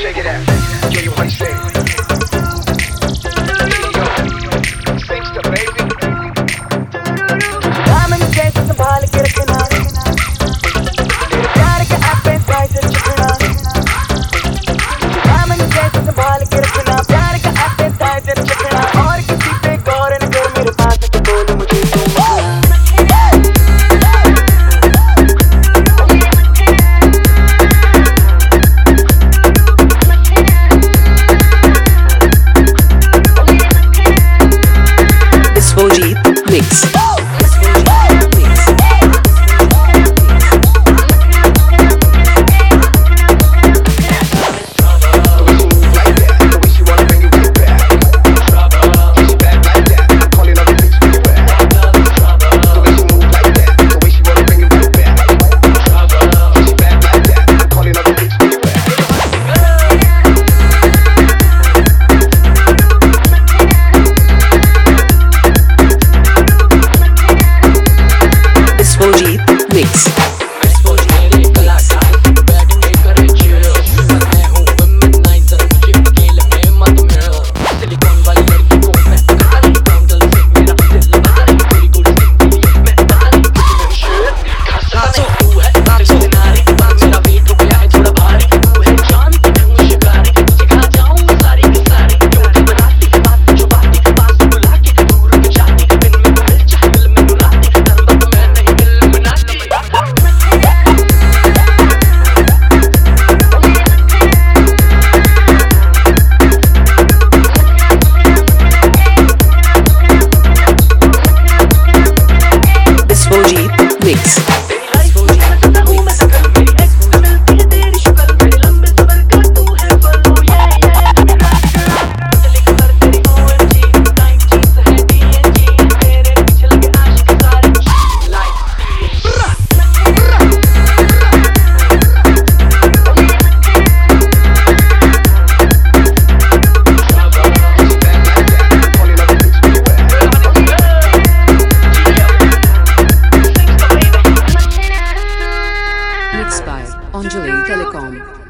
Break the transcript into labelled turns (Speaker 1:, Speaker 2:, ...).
Speaker 1: Shake it out. Yeah, you want to say. Singster, baby.
Speaker 2: दामन जैसे संभाल के रखना, तेरे प्यार का appetizer चखना। दामन जैसे संभाल के रखना, प्यार का appetizer चखना। और किसी पे गौर न कर, मेरे पास तो बोल मुझे तू मखना।
Speaker 3: Biswajit Mix. Mix. Mixed by Anjali Telecom.